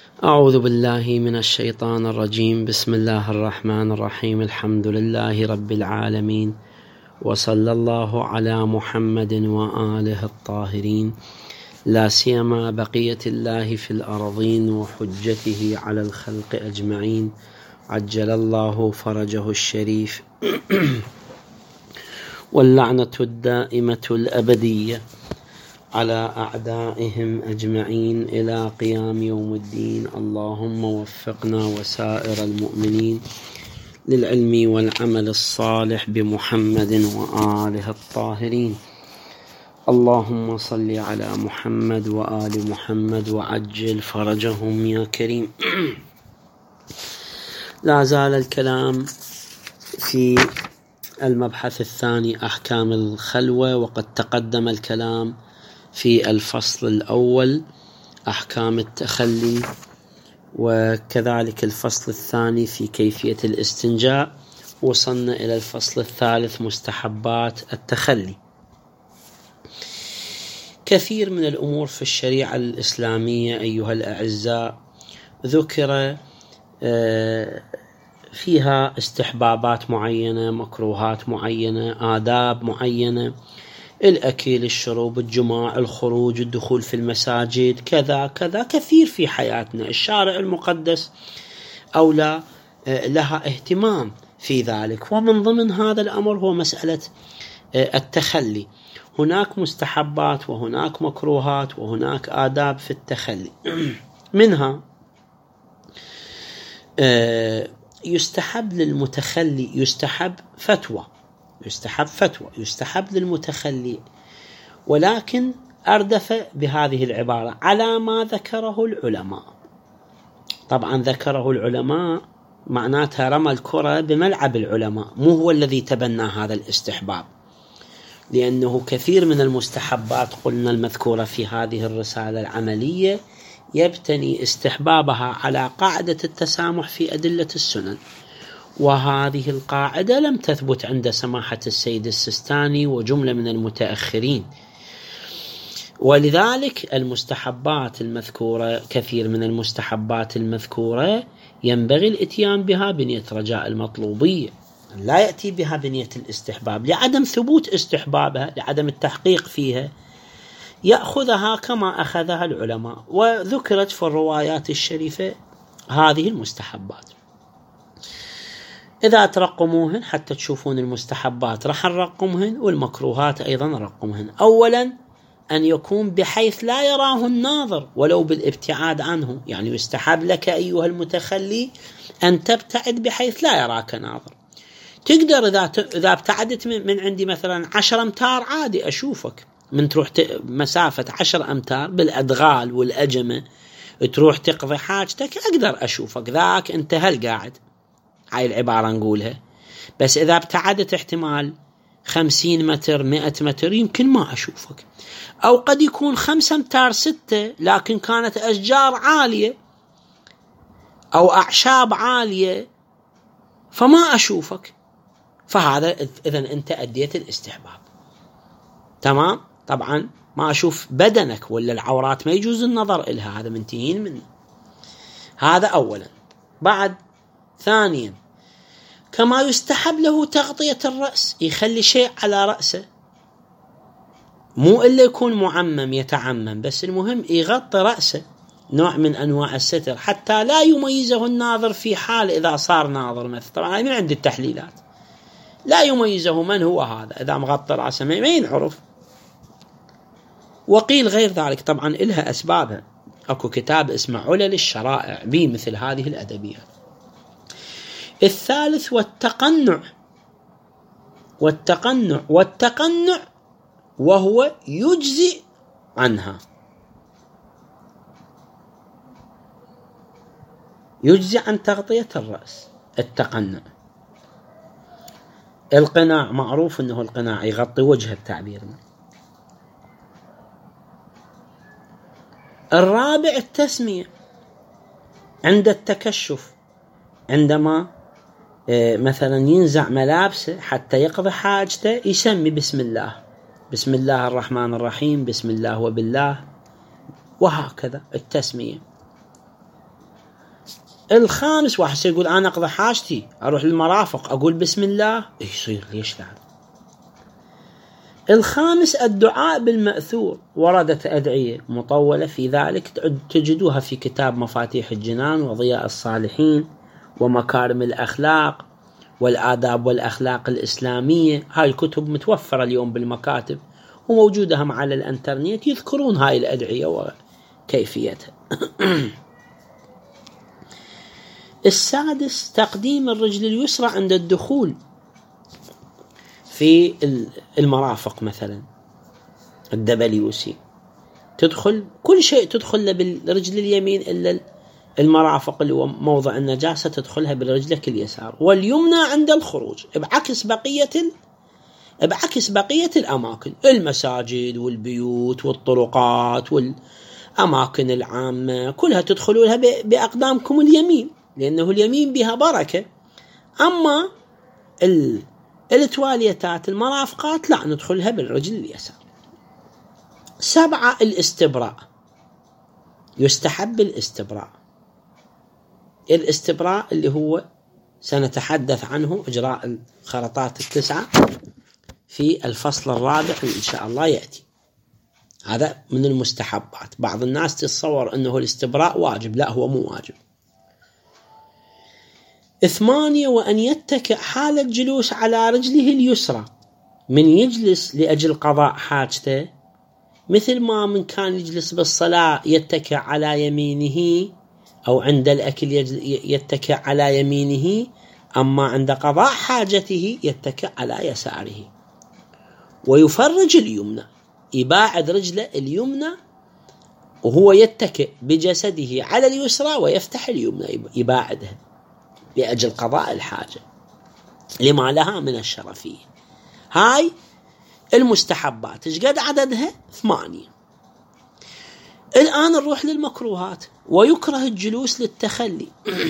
أعوذ بالله من الشيطان الرجيم. بسم الله الرحمن الرحيم. الحمد لله رب العالمين، وصلى الله على محمد وآله الطاهرين، لا سيما بقية الله في الأرضين وحجته على الخلق أجمعين، عجل الله فرجه الشريف واللعنة الدائمة الأبدية على أعدائهم أجمعين إلى قيام يوم الدين. اللهم وفقنا وسائر المؤمنين للعلم والعمل الصالح بمحمد وآله الطاهرين. اللهم صل على محمد وآل محمد وعجل فرجهم يا كريم. لا زال الكلام في المبحث الثاني، أحكام الخلوة، وقد تقدم الكلام في الفصل الأول أحكام التخلي، وكذلك الفصل الثاني في كيفية الاستنجاء. وصلنا إلى الفصل الثالث مستحبات التخلي. كثير من الأمور في الشريعة الإسلامية أيها الأعزاء ذكر فيها استحبابات معينة، مكروهات معينة، آداب معينة، الأكل، الشرب، الجماع، الخروج، الدخول في المساجد، كذا كذا، كثير في حياتنا. الشارع المقدس أولى لها اهتمام في ذلك، ومن ضمن هذا الأمر هو مسألة التخلي. هناك مستحبات وهناك مكروهات وهناك آداب في التخلي. منها يستحب للمتخلي، يستحب فتوى يستحب للمتخلي، ولكن أردف بهذه العبارة على ما ذكره العلماء. طبعا ذكره العلماء معناتها رمى الكرة بملعب العلماء، مو هو الذي تبنى هذا الاستحباب، لأنه كثير من المستحبات قلنا المذكورة في هذه الرسالة العملية يبتني استحبابها على قاعدة التسامح في أدلة السنن، وهذه القاعدة لم تثبت عند سماحة السيد السيستاني وجملة من المتأخرين. ولذلك المستحبات المذكورة، كثير من المستحبات المذكورة ينبغي الاتيان بها بنية رجاء المطلوبية، لا يأتي بها بنية الاستحباب لعدم ثبوت استحبابها، لعدم التحقيق فيها، يأخذها كما أخذها العلماء. وذكرت في الروايات الشريفة هذه المستحبات. إذا ترقموهن حتى تشوفون المستحبات راح نرقمهن، والمكروهات أيضا نرقمهن. أولا أن يكون بحيث لا يراه الناظر ولو بالابتعاد عنه، يعني يستحب لك أيها المتخلي أن تبتعد بحيث لا يراك ناظر. تقدر إذا ابتعدت من عندي مثلا 10 أمتار عادي أشوفك، من تروح مسافة 10 أمتار بالأدغال والأجمة تروح تقضي حاجتك أقدر أشوفك، ذاك أنت هل قاعد، هاي العبارة نقولها. بس إذا ابتعدت احتمال 50 متر 100 متر يمكن ما أشوفك، أو قد يكون 5 أمتار 6 لكن كانت أشجار عالية أو أعشاب عالية فما أشوفك، فهذا إذن أنت أديت الاستحباب. تمام. طبعا ما أشوف بدنك ولا العورات ما يجوز النظر إلها، هذا منتهين منه. هذا أولا. بعد ثانيا كما يستحب له تغطية الرأس، يخلي شيء على رأسه، مو إلا يكون معمم يتعمم، بس المهم يغطي رأسه، نوع من أنواع الستر حتى لا يميزه الناظر في حال إذا صار ناظر مثلا. طبعا من عند التحليلات لا يميزه من هو هذا إذا مغطي رأسه ما ينعرف. وقيل غير ذلك، طبعا إلها أسبابها، أكو كتاب اسمه علل الشرائع بمثل هذه الأدبيات. الثالث والتقنع وهو يجزي عنها، يجزي عن تغطية الرأس. التقنع، القناع معروف أنه القناع يغطي وجه التعبير. الرابع التسمية عند التكشف، عندما مثلا ينزع ملابسه حتى يقضي حاجته يسمي بسم الله، بسم الله الرحمن الرحيم، بسم الله وبالله، وهكذا التسمية. الخامس، واحد يقول أنا أقضي حاجتي أروح للمرافق أقول بسم الله، يصير ليش لا. الخامس الدعاء بالمأثور، وردت أدعية مطولة في ذلك تجدوها في كتاب مفاتيح الجنان وضياء الصالحين ومكارم الأخلاق والآداب والأخلاق الإسلامية. هاي الكتب متوفرة اليوم بالمكاتب وموجودة هم على الانترنت، يذكرون هاي الأدعية وكيفيتها. السادس تقديم الرجل اليسرى عند الدخول في المرافق، مثلا الدبليوسي تدخل كل شيء تدخل بالرجل اليمين إلا المرافق اللي هو موضع النجاسة تدخلها برجلك اليسار، واليمنى عند الخروج، بعكس بقية الأماكن، المساجد والبيوت والطرقات والأماكن العامة كلها تدخلونها بأقدامكم اليمين، لأنه اليمين بها بركة. أما التواليتات المرافقات لا، ندخلها بالرجل اليسار. 7 الاستبراء، يستحب الاستبراء اللي هو سنتحدث عنه إجراء الخرطات 9 في الفصل الرابع إن شاء الله يأتي. هذا من المستحبات. بعض الناس تتصور أنه الاستبراء واجب، لا هو مو واجب. 8 وأن يتكئ حال الجلوس على رجله اليسرى، من يجلس لأجل قضاء حاجته، مثل ما من كان يجلس بالصلاة يتكئ على يمينه، أو عند الأكل يتكئ على يمينه، أما عند قضاء حاجته يتكئ على يساره. ويفرج اليمنى، يباعد رجله اليمنى وهو يتكئ بجسده على اليسرى ويفتح اليمنى، يباعدها لأجل قضاء الحاجة لما لها من الشرفية. هاي المستحبات، ايش قد عددها؟ 8. الآن نروح للمكروهات. ويكره الجلوس للتخلي.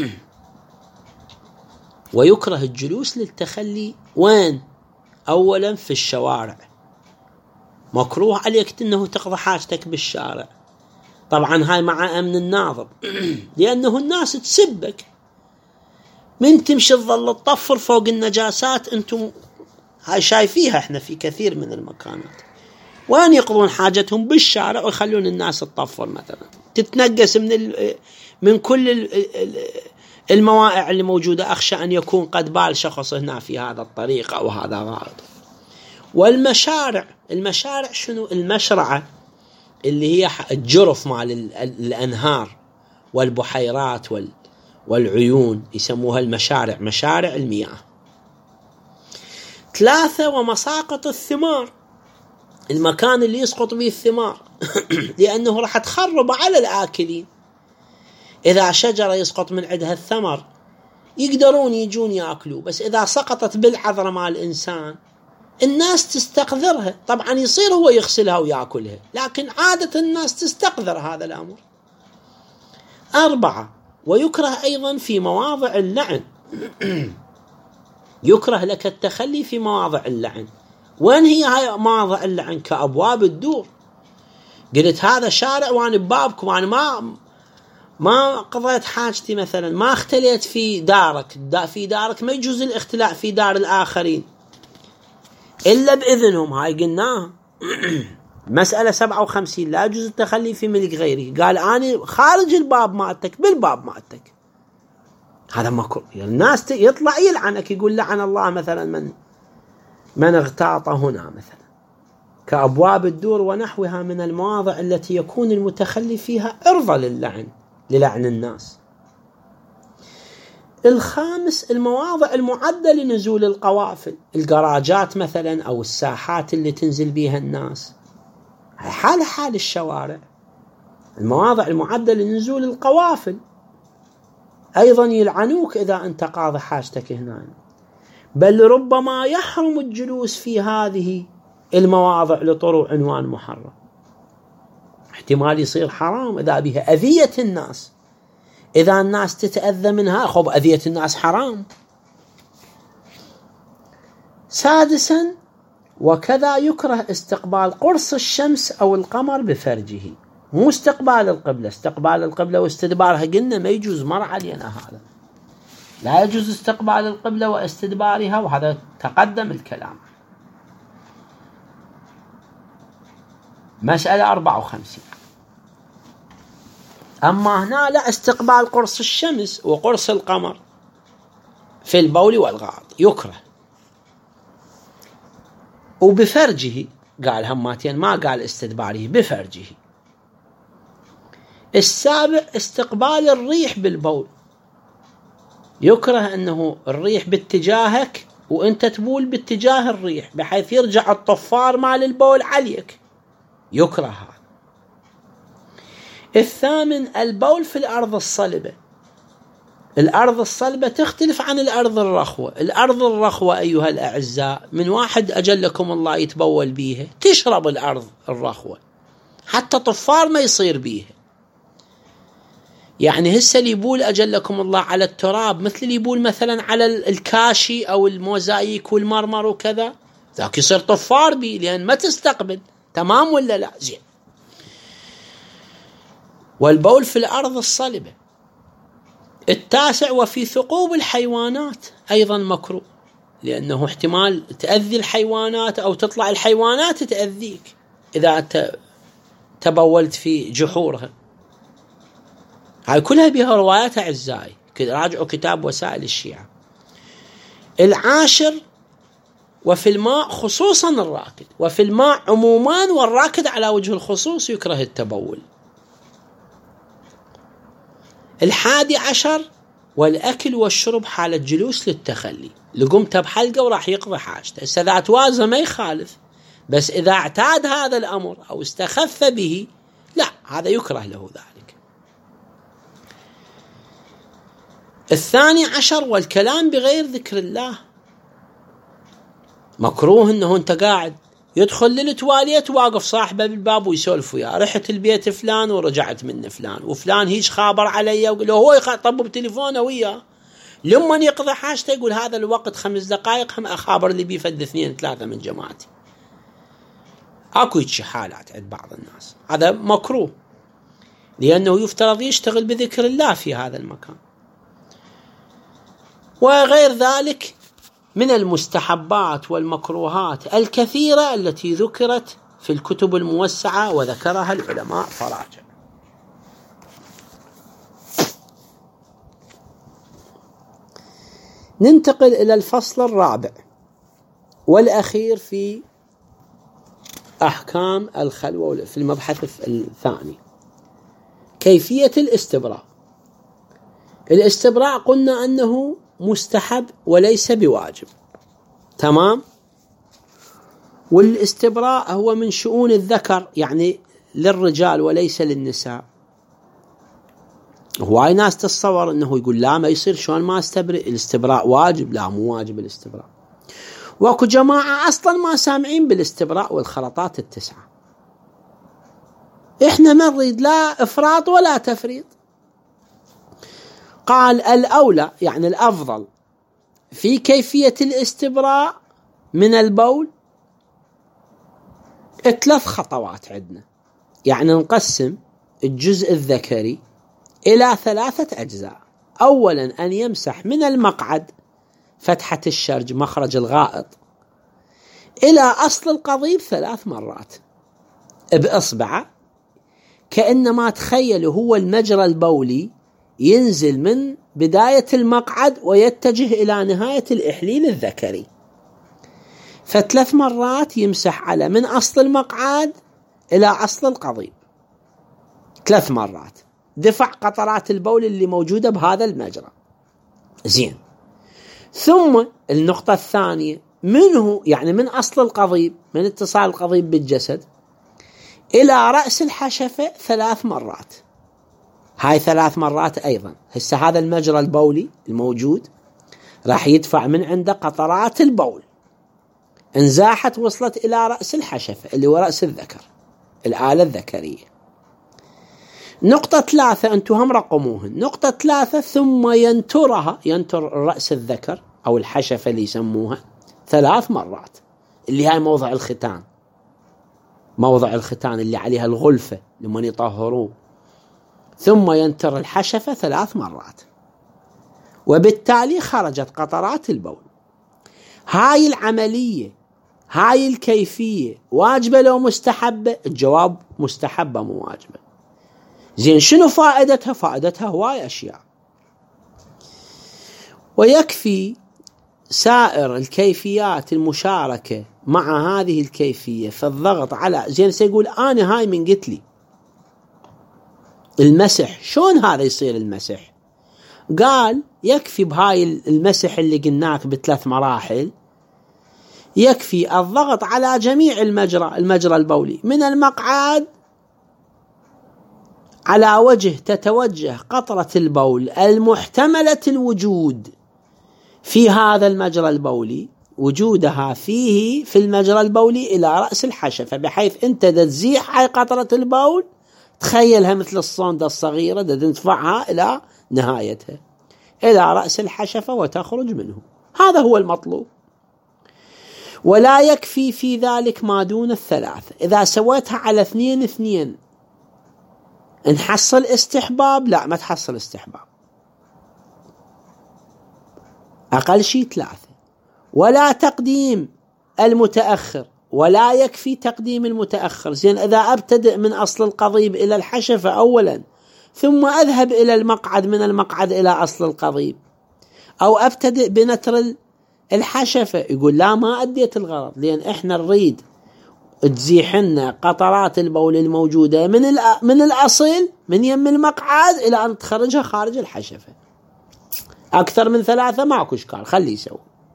ويكره الجلوس للتخلي وين؟ أولا في الشوارع، مكروه عليك أنه تقضي حاجتك بالشارع. طبعا هاي مع أمن الناظر لأنه الناس تسبك، من تمشي تظل تطفر فوق النجاسات. أنتم هاي شايفيها احنا في كثير من المكانات، وين يقضون حاجتهم بالشارع ويخلون الناس تطفر، مثلا تتنقس من كل الموائع اللي موجودة. أخشى أن يكون قد بال شخص هنا في هذا الطريق أو هذا غائط. المشارع شنو؟ المشرعة اللي هي الجرف مال الأنهار والبحيرات والعيون، يسموها المشارع، مشارع المياه. 3 ومساقط الثمار، المكان اللي يسقط به الثمار لأنه راح تخرب على الآكلين. إذا شجرة يسقط من عندها الثمر يقدرون يجون يأكلوا، بس إذا سقطت بالعذرة مع الإنسان الناس تستقذرها. طبعا يصير هو يغسلها ويأكلها، لكن عادة الناس تستقذر هذا الأمر. 4 ويكره أيضا في مواضع اللعن. يكره لك التخلي في مواضع اللعن. وين هي هاي مواضع اللعن؟ كأبواب الدور. قلت هذا شارع وأنا ببابك، وأنا ما قضيت حاجتي، مثلا ما اختليت في دارك، في دارك ما يجوز الاختلاء في دار الآخرين إلا بإذنهم. هاي قلناها مسألة 57، لا يجوز التخلي في ملك غيره. قال أنا خارج الباب مالتك بالباب مالتك، هذا مكروه. يعني الناس يطلع يلعنك، يقول لعن الله مثلا من اغتاط هنا، مثلا كأبواب الدور ونحوها من المواضع التي يكون المتخلي فيها عرضة للعن الناس. 5 المواضع المعدة لنزول القوافل، الجراجات مثلا أو الساحات اللي تنزل بها الناس، حال الشوارع، المواضع المعدة لنزول القوافل. أيضا يلعنوك إذا أنت قاضي حاجتك هنا، بل ربما يحرم الجلوس في هذه المواضع لطلوع عنوان محرم. احتمال يصير حرام إذا بها أذية الناس، إذا الناس تتأذى منها، خب أذية الناس حرام. 6 وكذا يكره استقبال قرص الشمس أو القمر بفرجه. مو استقبال القبلة. استقبال القبلة واستدبارها قلنا ما يجوز، مر علينا هذا، لا يجوز استقبال القبلة واستدبارها، وهذا تقدم الكلام. مسألة 54. أما هنا لا، استقبال قرص الشمس وقرص القمر في البول والغائط يكره، وبفرجه قال هماتين، ما قال استدباره، بفرجه. السابع استقبال الريح بالبول، يكره أنه الريح باتجاهك وأنت تبول باتجاه الريح بحيث يرجع الطفار مال البول عليك، يكره هذا. الثامن البول في الأرض الصلبة. الأرض الصلبة تختلف عن الأرض الرخوة. الأرض الرخوة أيها الأعزاء من واحد أجلكم الله يتبول بيها تشرب الأرض الرخوة، حتى طفار ما يصير بيها. يعني هسه اللي يبول أجلكم الله على التراب مثل اللي يبول مثلا على الكاشي أو الموزايك والمرمر وكذا، ذاك يصير طفار بيه لأن ما تستقبل. تمام ولا لا؟ زين. والبول في الأرض الصلبة. التاسع وفي ثقوب الحيوانات أيضا مكروه، لأنه احتمال تأذي الحيوانات أو تطلع الحيوانات تأذيك إذا تبولت في جحورها. هاي كلها بها روايات أعزائي، راجعوا كتاب وسائل الشيعة. العاشر وفي الماء خصوصا الراكد، وفي الماء عموما والراكد على وجه الخصوص يكره التبول. 11 والأكل والشرب حال الجلوس للتخلي، لقمته بحلقة وراح يقضي حاجته. إذا توازن ما يخالف، بس إذا اعتاد هذا الأمر أو استخف به لا، هذا يكره له ذلك. 12 والكلام بغير ذكر الله، مكروه انه انت قاعد يدخل للتواليت واقف صاحبه بالباب ويسولف وياه، رحت البيت فلان ورجعت من فلان، وفلان هيج خابر علي، وقال له هو يخاطب بتليفونه وياه، لما يقضي حاجته يقول هذا الوقت 5 دقائق هم اخابر اللي بيفد 2 3 من جماعتي. اكو حالات عند بعض الناس، هذا مكروه لانه يفترض يشتغل بذكر الله في هذا المكان. وغير ذلك من المستحبات والمكروهات الكثيرة التي ذكرت في الكتب الموسعة وذكرها العلماء فراجع. ننتقل إلى الفصل الرابع والأخير في أحكام الخلوة في المبحث الثاني، كيفية الاستبراء. الاستبراء قلنا أنه مستحب وليس بواجب، تمام. والاستبراء هو من شؤون الذكر، يعني للرجال وليس للنساء. هواي ناس تتصور انه يقول لا ما يصير، شلون ما استبرئ؟ الاستبراء واجب. لا، مو واجب الاستبراء. واكو جماعة اصلا ما سامعين بالاستبراء والخلطات ال9. احنا ما نريد لا افراط ولا تفريط. قال الأولى يعني الأفضل في كيفية الاستبراء من البول 3 خطوات عندنا، يعني نقسم الجزء الذكري إلى 3 أجزاء. أولا أن يمسح من المقعد فتحة الشرج مخرج الغائط إلى أصل القضيب 3 مرات بإصبعه، كأنما تخيل هو المجرى البولي ينزل من بداية المقعد ويتجه إلى نهاية الإحليل الذكري. ف3 مرات يمسح على من أصل المقعد إلى أصل القضيب 3 مرات، دفع قطرات البول اللي موجودة بهذا المجرى. زين. ثم النقطة الثانية منه، يعني من أصل القضيب، من اتصال القضيب بالجسد إلى رأس الحشفة 3 مرات. هاي 3 مرات أيضا. هسه هذا المجرى البولي الموجود راح يدفع من عنده قطرات البول، انزاحت وصلت إلى رأس الحشفة اللي هو رأس الذكر، الآلة الذكرية. نقطة 3 أنتم هم رقموهن. نقطة 3 ثم ينتر رأس الذكر أو الحشفة اللي يسموها 3 مرات، اللي هاي موضع الختان، موضع الختان اللي عليها الغلفة لمن يطهروه، ثم ينتر الحشفة 3 مرات، وبالتالي خرجت قطرات البول. هاي العملية، هاي الكيفية واجبة لو مستحبة؟ الجواب مستحبة مو واجبة. زين شنو فائدتها؟ فائدتها هواي أشياء، ويكفي سائر الكيفيات المشاركة مع هذه الكيفية فالضغط على زين سيقول أنا هاي من قلت لي المسح، شلون هذا يصير المسح؟ قال يكفي بهاي المسح اللي قلناك ب3 مراحل، يكفي الضغط على جميع المجرى البولي من المقعد على وجه تتوجه قطرة البول المحتملة الوجود في هذا المجرى البولي، وجودها فيه في المجرى البولي إلى رأس الحشفة، بحيث أنت تزيح هاي قطرة البول، تخيلها مثل الصندة الصغيرة، تدفعها إلى نهايتها إلى رأس الحشفة وتخرج منه. هذا هو المطلوب. ولا يكفي في ذلك ما دون 3. إذا سويتها على 2 نحصل استحباب؟ لا، ما تحصل استحباب، أقل شيء 3. ولا تقديم المتأخر، ولا يكفي تقديم المتأخر. زين إذا أبتدئ من أصل القضيب إلى الحشفة أولا، ثم أذهب إلى المقعد، من المقعد إلى أصل القضيب، أو أبتدئ بنتر الحشفة، يقول لا، ما أديت الغرض، لأن إحنا نريد تزيحنا قطرات البول الموجودة من الأصل، من يم المقعد إلى أن تخرجها خارج الحشفة. أكثر من 3 ماكو إشكال، خليه يسوي.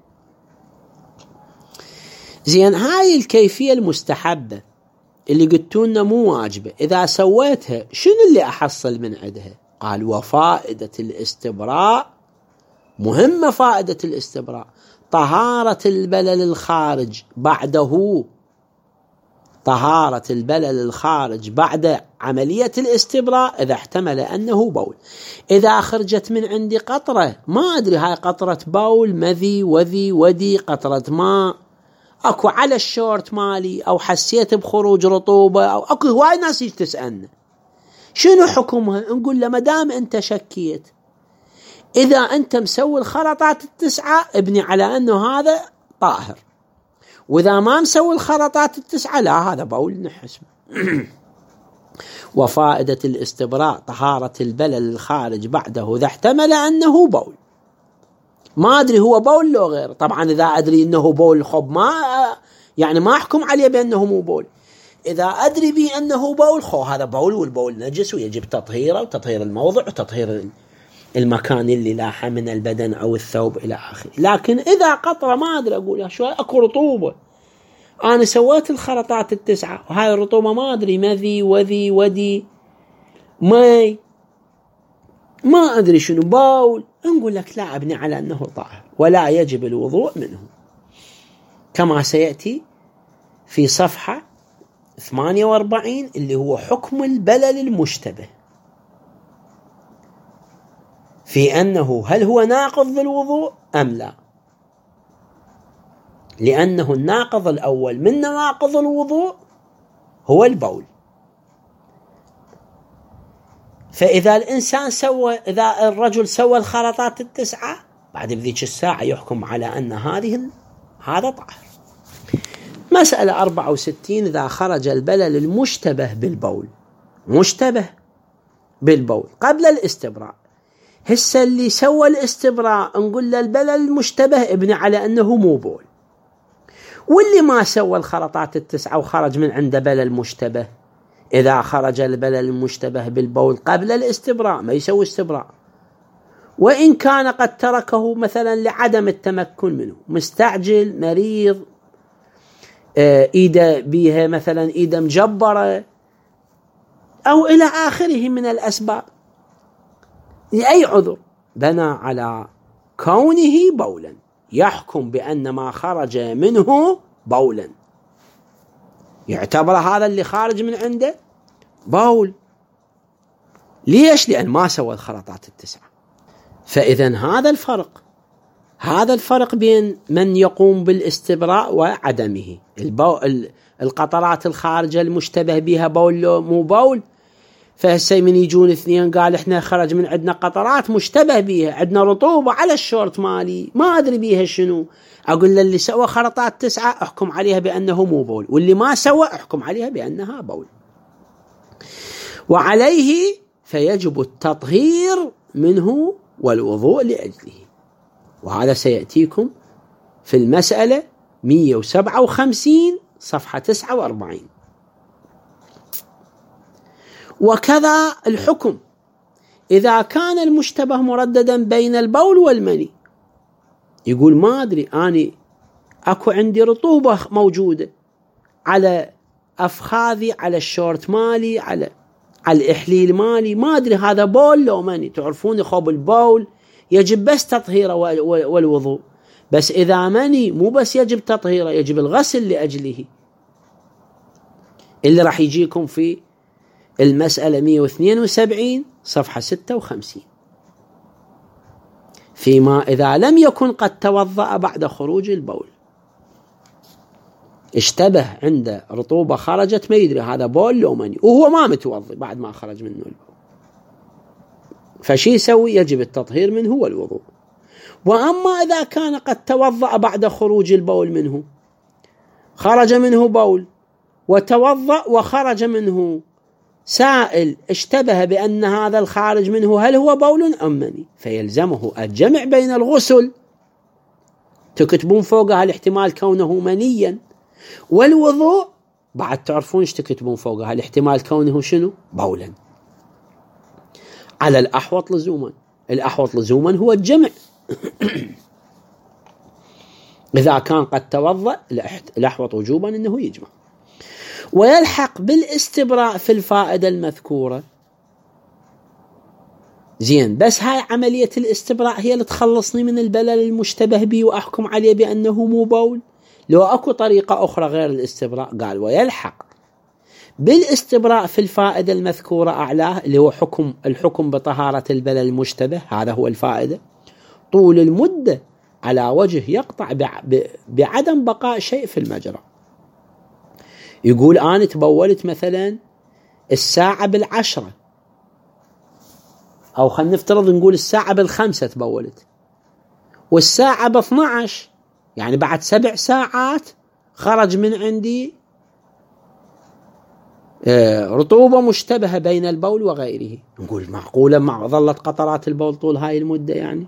زين هاي الكيفية المستحبة اللي قلتونا مو واجبة، إذا سويتها شنو اللي أحصل من عندها؟ قال وفائدة الاستبراء مهمة. فائدة الاستبراء طهارة البلل الخارج بعده، طهارة البلل الخارج بعد عملية الاستبراء إذا احتمل أنه بول. إذا خرجت من عندي قطرة، ما أدري هاي قطرة بول، مذي، وذي، ودي، قطرة ماء، أكو على الشورت مالي، أو حسيت بخروج رطوبة، أو أكو هواي ناس تسألنا شنو حكمها؟ نقول له مدام أنت شكيت، إذا أنت مسوي الخلطات 9 ابني على أنه هذا طاهر، وإذا ما مسوي الخلطات 9 لا، هذا بول نحسب. وفائدة الاستبراء طهارة البلل الخارج بعده إذا احتمل أنه بول. ما أدري هو بول لو غير، طبعا إذا أدري أنه بول خب ما يعني ما أحكم عليه بأنه مو بول. إذا أدري به أنه بول، هذا بول، والبول نجس ويجب تطهيره، وتطهير الموضع، وتطهير المكان اللي لاحه من البدن أو الثوب إلى آخره. لكن إذا قطرة ما أدري، أقول شوي أكو رطوبة، أنا سويت الخلطات 9 وهاي الرطوبة ما أدري مذي، وذي، ودي، ماي، ما أدري شنو باول، نقول لك لا، أبني على أنه طاهر ولا يجب الوضوء منه، كما سيأتي في صفحة 48 اللي هو حكم البلل المشتبه، في أنه هل هو ناقض للوضوء أم لا، لأنه الناقض الأول من نواقض الوضوء هو البول. فإذا الإنسان إذا الرجل سوى الخلطات 9 بعد بذيك الساعة يحكم على أن هذا طاهر. مسألة 64 إذا خرج البلل المشتبه بالبول، مشتبه بالبول قبل الاستبراء، هسه اللي سوى الاستبراء نقول له البلل المشتبه ابني على أنه مو بول، واللي ما سوى الخلطات 9 وخرج من عنده بلل مشتبه، إذا خرج البلل المشتبه بالبول قبل الاستبراء ما يسوي استبراء، وإن كان قد تركه مثلا لعدم التمكن منه، مستعجل، مريض، إيده بيها مثلا إيده مجبرة، أو إلى آخره من الأسباب، لأي عذر بنى على كونه بولا يحكم بأن ما خرج منه بولا، يعتبر هذا اللي خارج من عنده بول. ليش؟ لأن ما سوى الخلطات 9. فإذا هذا الفرق بين من يقوم بالاستبراء وعدمه. القطرات الخارجة المشتبه بها بول لو مو بول. فهسه من يجون اثنين قال احنا خرج من عندنا قطرات مشتبه بها، عندنا رطوبة على الشورت مالي ما أدري بيها شنو، أقول له اللي سوى خرطات 9 أحكم عليها بأنه مو بول، واللي ما سوى أحكم عليها بأنها بول. وعليه فيجب التطهير منه والوضوء لأجله. وهذا سيأتيكم في المسألة 157 صفحة 49. وكذا الحكم إذا كان المشتبه مرددا بين البول والمني. يقول ما أدري أنا أكو عندي رطوبة موجودة على أفخاذي، على الشورت مالي، على الإحليل مالي، ما أدري هذا بول لو مني. تعرفون خب البول يجب بس تطهيره والوضوء، بس إذا مني مو بس يجب تطهيره، يجب الغسل لأجله، اللي راح يجيكم في المسألة 172 صفحة 56. فيما إذا لم يكن قد توضأ بعد خروج البول، اشتبه عنده رطوبة خرجت ما يدري هذا بول لو مني، وهو ما متوضي بعد ما خرج منه البول، فشي يسوي؟ يجب التطهير منه والوضوء. وأما إذا كان قد توضأ بعد خروج البول منه، خرج منه بول وتوضأ وخرج منه سائل اشتبه بأن هذا الخارج منه هل هو بول أم مني، فيلزمه الجمع بين الغسل، تكتبون فوقها الاحتمال كونه منيا، والوضوء بعد تعرفون ايش تكتبون فوقها الاحتمال كونه شنو؟ بولا. على الأحوط لزوما، الأحوط لزوما هو الجمع. إذا كان قد توضأ الأحوط وجوبا أنه يجمع. ويلحق بالاستبراء في الفائدة المذكورة. زين، بس هاي عملية الاستبراء هي اللي تخلصني من البلل المشتبه بي وأحكم عليه بأنه مو بول؟ لو أكو طريقة أخرى غير الاستبراء؟ قال ويلحق بالاستبراء في الفائدة المذكورة أعلاه، اللي هو الحكم بطهارة البلل المشتبه، هذا هو الفائدة، طول المدة على وجه يقطع بعدم بقاء شيء في المجرى. يقول أنا تبولت مثلا الساعة 10، أو خلينا نفترض نقول الساعة 5 تبولت، والساعة 12، يعني بعد 7 ساعات خرج من عندي رطوبة مشتبهة بين البول وغيره. نقول معقولة مع ظلت قطرات البول طول هاي المدة؟ يعني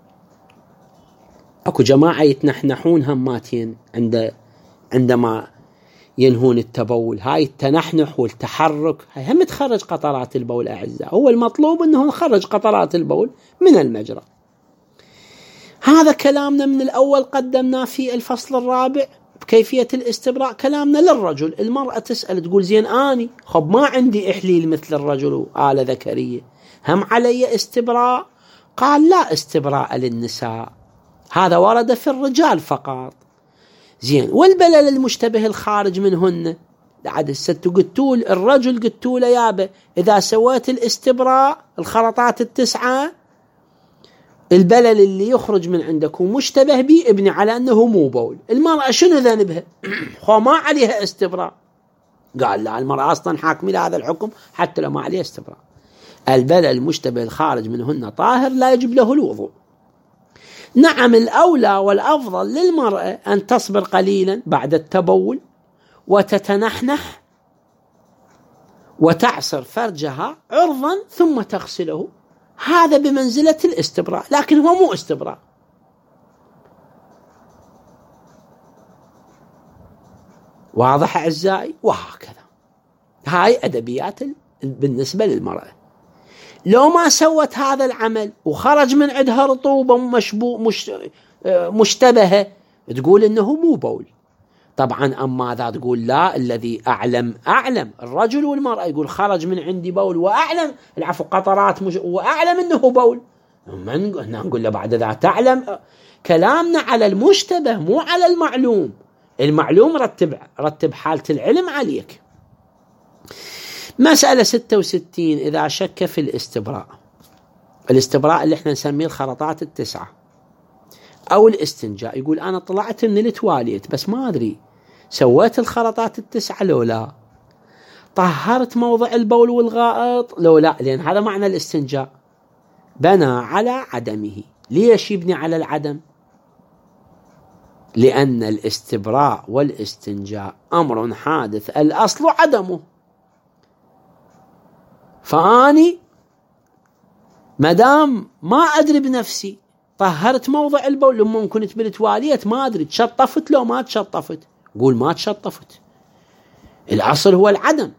أكو جماعة يتنحنحون هماتين عندما ينهون التبول. هاي التنحنح والتحرك هاي هم تخرج قطرات البول أعزاء، هو المطلوب أنه نخرج قطرات البول من المجرى. هذا كلامنا من الأول قدمناه في الفصل الرابع بكيفية الاستبراء. كلامنا للرجل. المرأة تسأل تقول زين أني خب ما عندي إحليل مثل الرجل وآلة ذكرية، هم علي استبراء؟ قال لا استبراء للنساء، هذا ورد في الرجال فقط. زين، والبلل المشتبه الخارج منهن عاد الست قلتول الرجل قلتول يابا إذا سويت الاستبراء الخرطات 9 البلل اللي يخرج من عندك ومشتبه به ابني على أنه مو بول. المرأة شنو ذنبها؟ خو ما عليها استبراء. قال لا، المرأة أصلا حاكمة لهذا الحكم حتى لو ما عليها استبراء. البلل المشتبه الخارج منهن طاهر لا يجب له الوضوء. نعم، الأولى والأفضل للمرأة أن تصبر قليلا بعد التبول وتتنحنح وتعصر فرجها عرضا ثم تغسله، هذا بمنزلة الاستبراء، لكن هو مو استبراء. واضح أعزائي؟ وهكذا هاي أدبيات بالنسبة للمرأة. لو ما سوت هذا العمل وخرج من عندها رطوبة مشتبهة تقول إنه مو بول. طبعا أما ذا تقول لا، الذي أعلم الرجل والمرأة، يقول خرج من عندي بول وأعلم العفو قطرات وأعلم إنه بول، نقول له بعد ذا تعلم. كلامنا على المشتبه مو على المعلوم. المعلوم رتب حالة العلم عليك. مسألة 66 إذا شك في الاستبراء اللي احنا نسميه الخرطات 9 أو الاستنجاء. يقول أنا طلعت من التواليت بس ما أدري سويت الخرطات 9 لو لا؟ طهرت موضع البول والغائط لو لا؟ لأن هذا معنى الاستنجاء. بنى على عدمه. ليش يبني على العدم؟ لأن الاستبراء والاستنجاء أمر حادث الأصل عدمه. فأني مدام ما أدري بنفسي طهرت موضع البول، لما كنت بالتواليت ما أدري تشطفت لو ما تشطفت، قول ما تشطفت، الأصل هو العدم.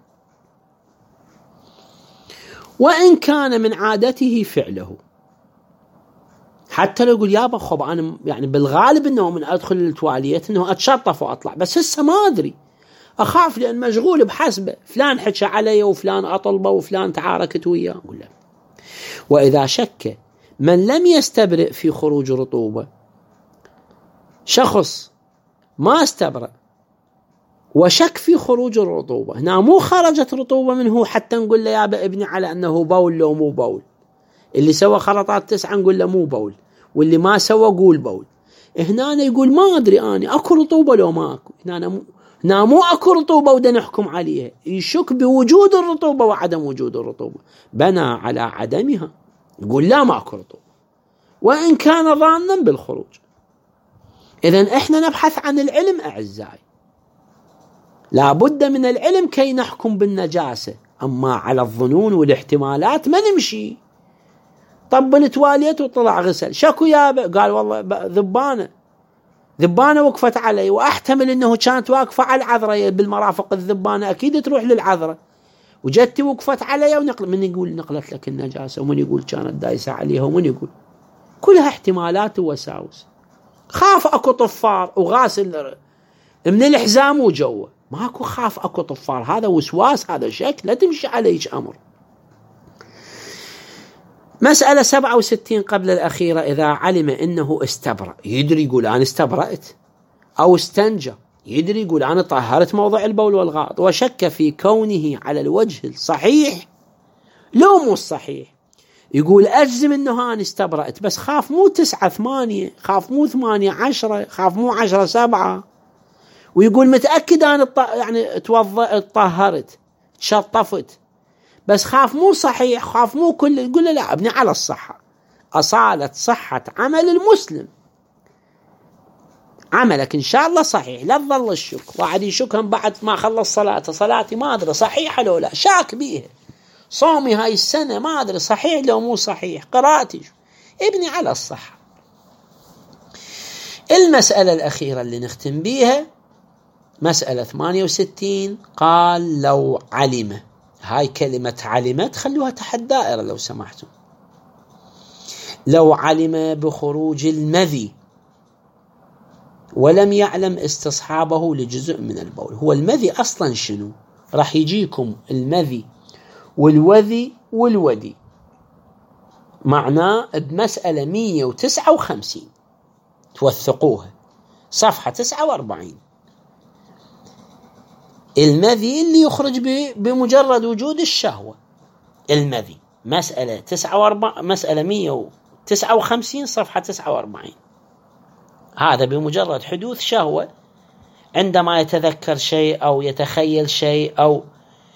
وإن كان من عادته فعله، حتى لو يقول يابا خب أنا يعني بالغالب أنه من أدخل التواليت أنه أتشطف وأطلع، بس هسه ما أدري، أخاف لأن مشغول بحسبه، فلان حكى علي وفلان أطلبه وفلان تعاركت وياه. وإذا شك من لم يستبرئ في خروج رطوبة، شخص ما استبرأ وشك في خروج الرطوبة، هنا مو خرجت رطوبة منه حتى نقول له يا ابني على أنه بول لو مو بول، اللي سوى خرطات 9 نقول له مو بول، واللي ما سوى قول بول. هنا يقول ما أدري أنا أكو رطوبة لو ما أكو، هنا مو أكو رطوبة ودا نحكم عليها، يشك بوجود الرطوبة وعدم وجود الرطوبة، بنى على عدمها، يقول لا ما أكو رطوبة وإن كان ظانا بالخروج. إذن إحنا نبحث عن العلم أعزائي، لا بد من العلم كي نحكم بالنجاسة، أما على الظنون والاحتمالات ما نمشي. طب التواليت وطلع غسل، شكو يابا؟ قال والله ذبانة وقفت علي، وأحتمل أنه كانت واقفة على العذرة بالمرافق، الذبانة أكيد تروح للعذرة، وجدتي وقفت علي من يقول نقلت لك النجاسة، ومن يقول كانت دايسة عليها، ومن يقول كلها احتمالات ووساوس. خاف أكو طفار وغاسل من الحزام وجوه، ماكو خاف أكو طفار، هذا وسواس، هذا شك، لا تمشي عليك أمر. مسألة 67 قبل الأخيرة، إذا علم إنه استبرأ، يدري يقول أنا استبرأت، أو استنجى يدري يقول أنا طهرت موضع البول والغائط، وشك في كونه على الوجه الصحيح لو مو الصحيح، يقول أجزم إنه أنا استبرأت، بس خاف مو 9 8، خاف مو 8 10، خاف مو 10 7، ويقول متأكد أنا يعني طهرت شطفت، بس خاف مو صحيح، خاف مو كل، يقول له لا ابني على الصحة، أصالة صحة عمل المسلم، عملك إن شاء الله صحيح، لا تظل الشك، واحد يشكهم بعد ما خلص صلاتي ما أدري صحيحة لو لا، شاك بيها، صومي هاي السنة ما أدري صحيح لو مو صحيح، قراءتي ابني على الصحة. المسألة الأخيرة اللي نختم بيها مسألة 68، قال لو علم، هاي كلمة علمت خلوها تحت دائرة لو سمحتم، لو علم بخروج المذي ولم يعلم استصحابه لجزء من البول. هو المذي أصلا شنو؟ راح يجيكم المذي والوذي والودي، معناه بمسألة 159 توثقوها، صفحة 49. المذي اللي يخرج بمجرد وجود الشهوة، المذي مسألة 159 صفحة 49، هذا بمجرد حدوث شهوة، عندما يتذكر شيء أو يتخيل شيء، أو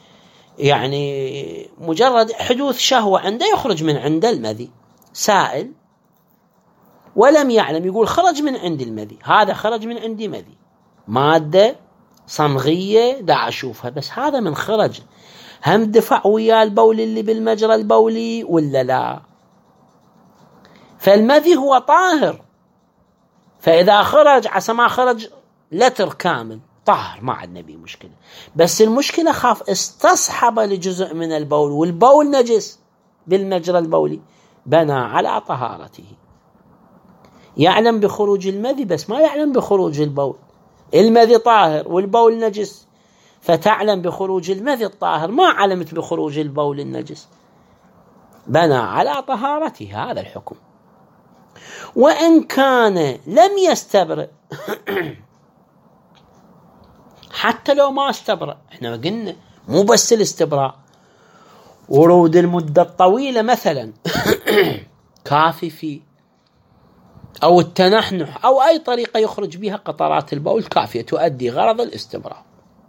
يعني مجرد حدوث شهوة عنده يخرج من عند المذي سائل، ولم يعلم، يقول خرج من عند المذي، هذا خرج من عندي مذي، مادة صمغية دا أشوفها، بس هذا من خرج، هم دفع ويا البول اللي بالمجرى البولي ولا لا؟ فالمذي هو طاهر، فإذا خرج عسى ما خرج لتر كامل طاهر، ما عندنا بيه مشكلة، بس المشكلة خاف استصحب لجزء من البول، والبول نجس بالمجرى البولي، بنى على طهارته، يعلم بخروج المذي بس ما يعلم بخروج البول، المذي طاهر والبول نجس، فتعلم بخروج المذي الطاهر، ما علمت بخروج البول النجس، بنى على طهارته، هذا الحكم. وإن كان لم يستبرئ حتى لو ما استبرأ، احنا قلنا مو بس الاستبراء، ورود المدة الطويلة مثلا كافي في أو التنحنح أو أي طريقة يخرج بها قطرات البول كافية تؤدي غرض الاستبراء،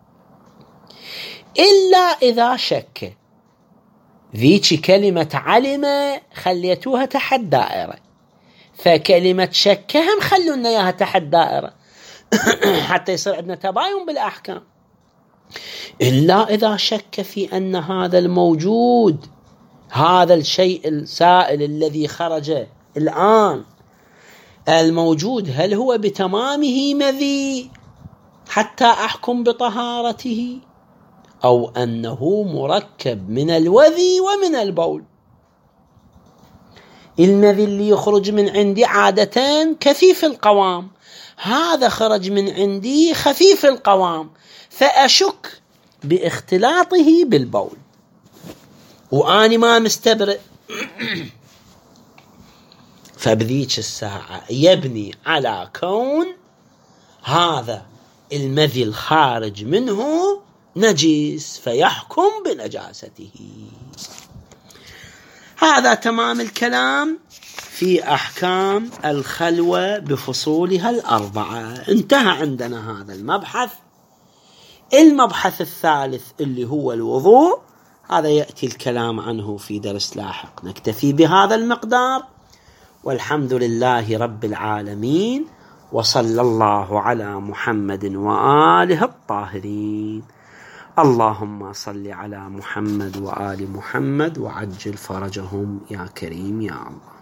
إلا إذا شك. ذيك كلمة علم خليتوها تحت دائرة، فكلمة شك هم خلونا إياها تحت دائرة حتى يصير عندنا تباين بالأحكام. إلا إذا شك في أن هذا الموجود، هذا الشيء السائل الذي خرج الآن الموجود، هل هو بتمامه مذي حتى أحكم بطهارته، أو أنه مركب من الوذي ومن البول. المذي اللي يخرج من عندي عادة كثيف القوام، هذا خرج من عندي خفيف القوام، فأشك باختلاطه بالبول وأني ما مستبرئ. فبذيك الساعة يبني على كون هذا المذي الخارج منه نجس فيحكم بنجاسته. هذا تمام الكلام في أحكام الخلوة بفصولها الأربعة. انتهى عندنا هذا المبحث. المبحث الثالث اللي هو الوضوء، هذا يأتي الكلام عنه في درس لاحق. نكتفي بهذا المقدار، والحمد لله رب العالمين، وصلى الله على محمد وآله الطاهرين. اللهم صل على محمد وآل محمد وعجل فرجهم يا كريم يا الله.